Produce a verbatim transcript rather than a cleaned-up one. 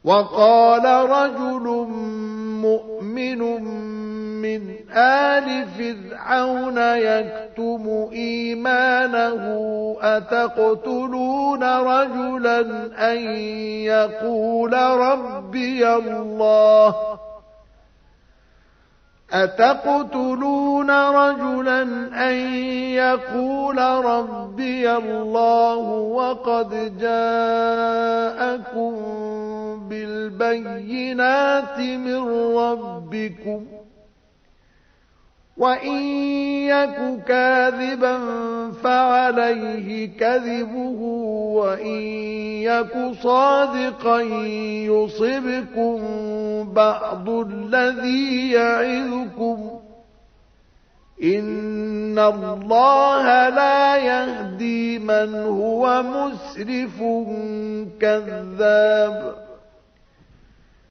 وقال رجل مؤمن من آل فرعون يكتم إيمانه أتقتلون رجلا أن يقول ربي الله أتقتلون رجلا أن يقول ربي الله وقد جاءكم بالبينات من ربكم وإن يك كاذبا فعليه كذبه وإن يك صادقا يصبكم بعض الذي يعظكم إن الله لا يهدي من هو مسرف كذاب